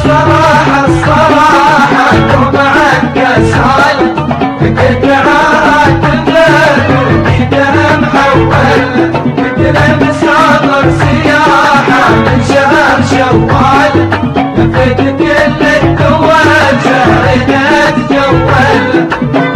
الصراحة الصراحة دوم عالكسال قد عارات البدر ايده محول قد مسافر سياحة من شهر شوال لفت كل الدول شهرنا تجول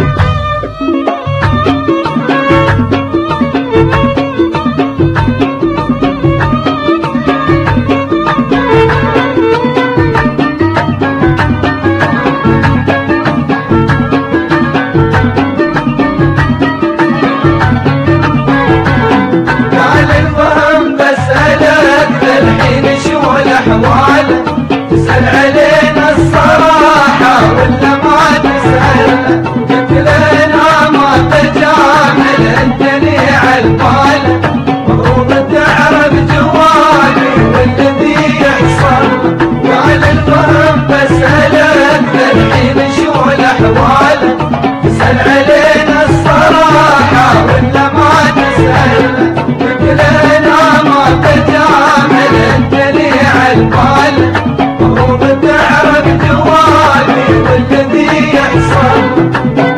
تسأل علينا الصراحة ولا ما تسأل قلت لنا ما تجامل انتني عالبال مفروض تعرف جوابي والذي يحصل قال الفهم بسألك الحين شو الأحوال تسأل علينا الصراحة ولا ما تسأل قلت لنا ما تجامل انتني عالبال مفروض تعرف جوابي والذي يحصل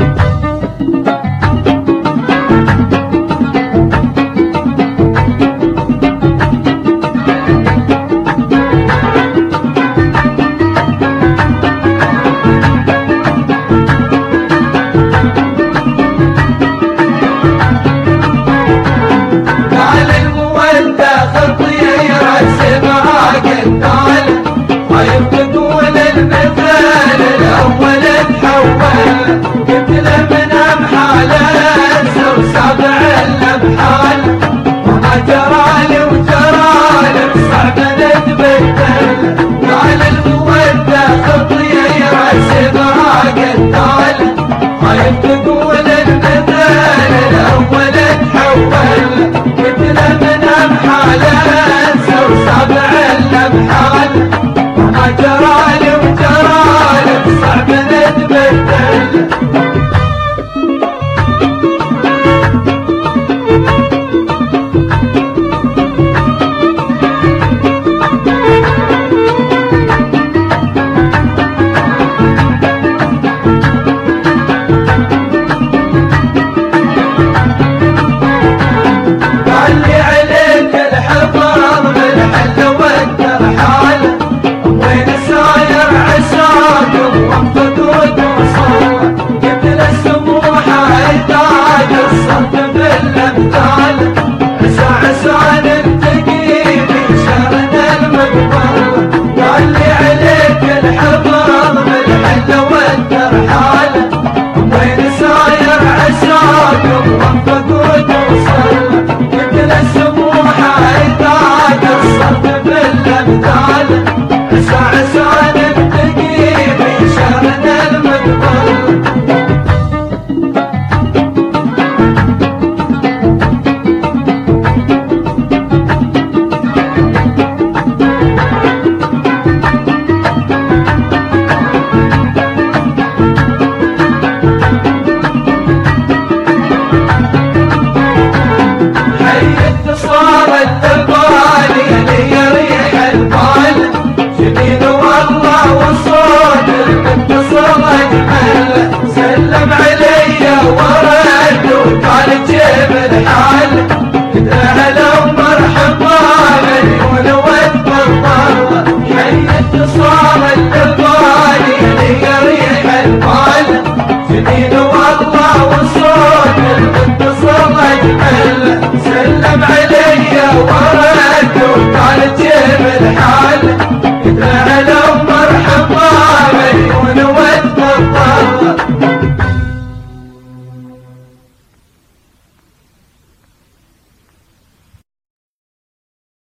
قال المودة خطية يرسمها قتال طيب تقول المثال الأول تحول قلت له من أمحال الأنسر سبع الأبحال